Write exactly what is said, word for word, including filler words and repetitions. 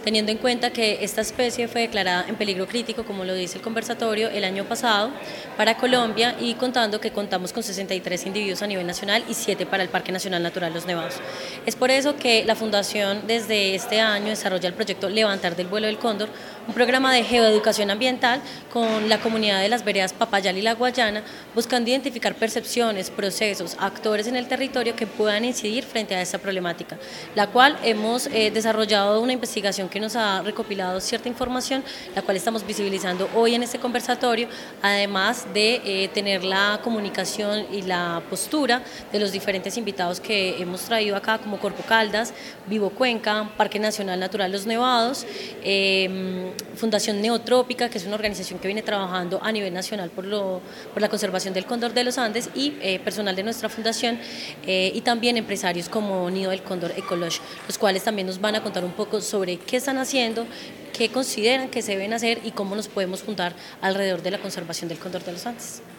teniendo en cuenta que esta especie fue declarada en peligro crítico, como lo dice el conversatorio, el año pasado para Colombia, y contando que contamos con sesenta y tres individuos a nivel nacional y siete para el Parque Nacional Natural Los Nevados. Es por eso que la Fundación desde este año desarrolla el proyecto Levantar del vuelo del cóndor, un programa de geoeducación ambiental con la comunidad de las veredas Papayal y La Guayana, buscando identificar percepciones, procesos, actores en el territorio que puedan incidir frente a esta problemática, la cual hemos eh, desarrollado una investigación que nos ha recopilado cierta información, la cual estamos visibilizando hoy en este conversatorio, además de eh, tener la comunicación y la postura de los diferentes invitados que hemos traído acá, como Corpo Caldas, Vivo Cuenca, Parque Nacional Natural Los Nevados, eh, Fundación Neotrópica, que es una organización que viene trabajando a nivel nacional por, lo, por la conservación del cóndor de los Andes, y eh, personal de nuestra fundación, eh, y también empresarios como Nido del Cóndor Ecology, los cuales también nos van a contar un poco sobre qué están haciendo, qué consideran que se deben hacer y cómo nos podemos juntar alrededor de la conservación del cóndor de los Andes.